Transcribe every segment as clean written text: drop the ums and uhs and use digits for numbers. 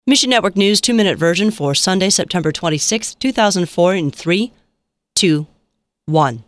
Mission Network News 2-minute version for Sunday, September 26, 2004 in 3, 2, 1.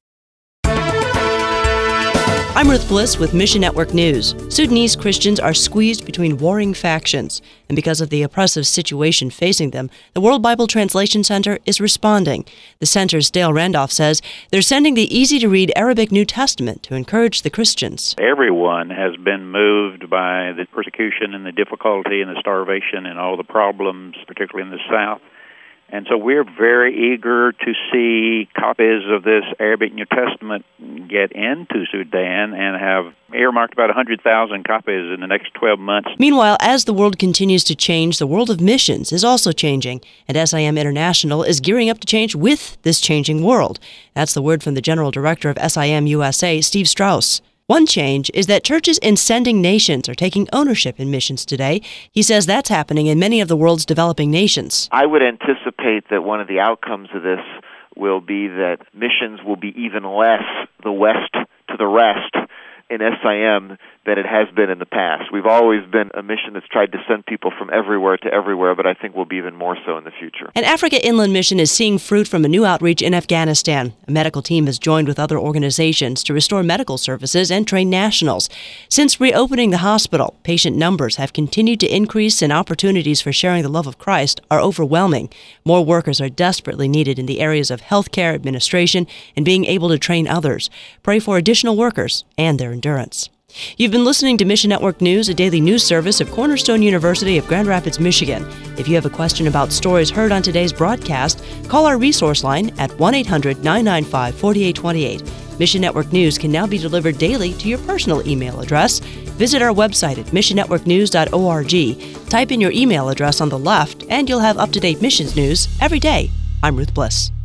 I'm Ruth Bliss with Mission Network News. Sudanese Christians are squeezed between warring factions, and because of the oppressive situation facing them, the World Bible Translation Center is responding. The center's Dale Randolph says they're sending the easy-to-read Arabic New Testament to encourage the Christians. Everyone has been moved by the persecution and the difficulty and the starvation and all the problems, particularly in the South. And so we're very eager to see copies of this Arabic New Testament get into Sudan and have earmarked about 100,000 copies in the next 12 months. Meanwhile, as the world continues to change, the world of missions is also changing, and SIM International is gearing up to change with this changing world. That's the word from the General Director of SIM USA, Steve Strauss. One change is that churches in sending nations are taking ownership in missions today. He says that's happening in many of the world's developing nations. I would anticipate that one of the outcomes of this will be that missions will be even less the West to the rest in SIM than it has been in the past. We've always been a mission that's tried to send people from everywhere to everywhere, but I think we'll be even more so in the future. And Africa Inland Mission is seeing fruit from a new outreach in Afghanistan. A medical team has joined with other organizations to restore medical services and train nationals. Since reopening the hospital, patient numbers have continued to increase and opportunities for sharing the love of Christ are overwhelming. More workers are desperately needed in the areas of healthcare, administration, and being able to train others. Pray for additional workers and their endurance. You've been listening to Mission Network News, a daily news service of Cornerstone University of Grand Rapids, Michigan. If you have a question about stories heard on today's broadcast, call our resource line at 1-800-995-4828. Mission Network News can now be delivered daily to your personal email address. Visit our website at missionnetworknews.org. Type in your email address on the left, and you'll have up-to-date missions news every day. I'm Ruth Bliss.